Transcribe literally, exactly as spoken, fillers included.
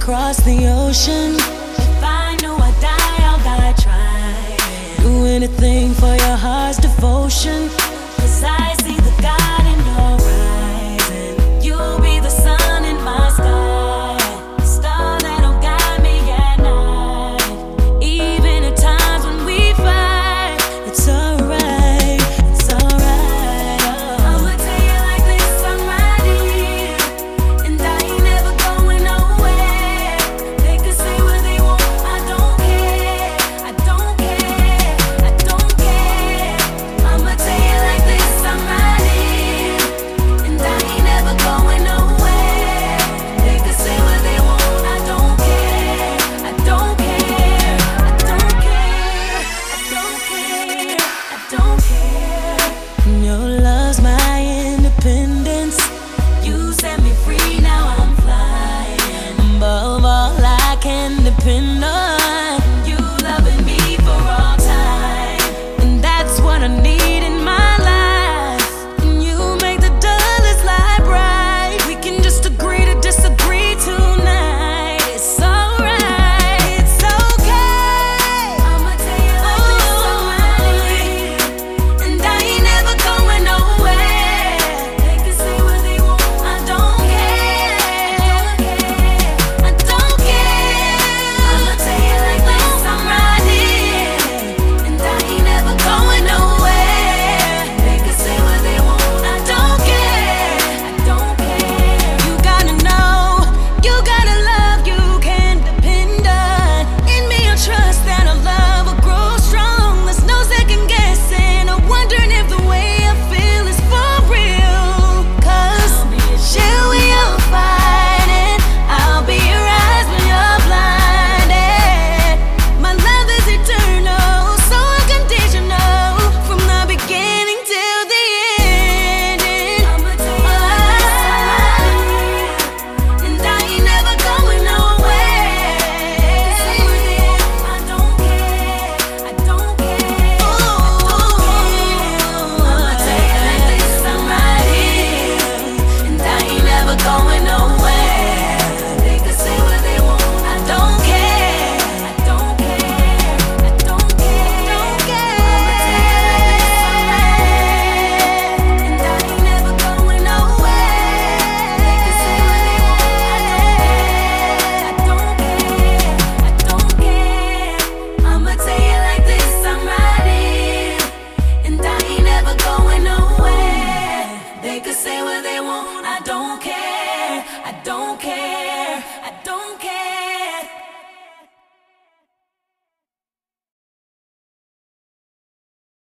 across the ocean. If I know I die, I'll die trying. Do anything for your heart's devotion. 'Cause I see the God in your eyes, and you'll be the sun in my sky, the star that'll guide me at night. Even at times when we fight, it's alright, it's alright. Oh. I'ma tell you like this, I'm right here, and I ain't never going nowhere. They could say what they want, I don't care, I don't care, I don't care. I'ma tell you like this, I'm right here, and I ain't never going nowhere. They could say what they want, I don't care, I don't care, I don't care, I don't care, I don't care. Your love's my independence. You set me free, now I'm flying. Above all, I can depend on you loving me for all time, and that's what I need in my life. And you make the dullest light bright. We can just agree to disagree tonight. It's alright, it's okay. I'ma tell you like this, I'm right here, and I ain't never going nowhere. They can say what they want, I don't care, I don't care. I'ma tell you like this, I'm right here, and I ain't never going nowhere. They can say what they want, I don't care, I don't care. You gotta know, you gotta love, you can depend on. In me, I trust that our love will grow strong. There's no second guessing or wondering if the way I feel is for real. 'Cause shall we all fighting? I'll be your eyes when you're blinded. My love is eternal, so unconditional, from the beginning till the ending. I'ma tell you like this, I'm right here, and I ain't never going nowhere. They say what they want, I don't care, I don't care, I don't care. I'ma tell you like this, I'm right here, and I ain't never going nowhere. They could say what they want, I don't care, I don't care, I don't care, don't care. I'ma tell you like this, I'm right here, and I ain't never going nowhere. They could say what they want, I don't care, I don't care, I don't care. I'ma tell you like this, I'm right here, and I ain't never going nowhere. They could say what they want, I don't care, I don't care.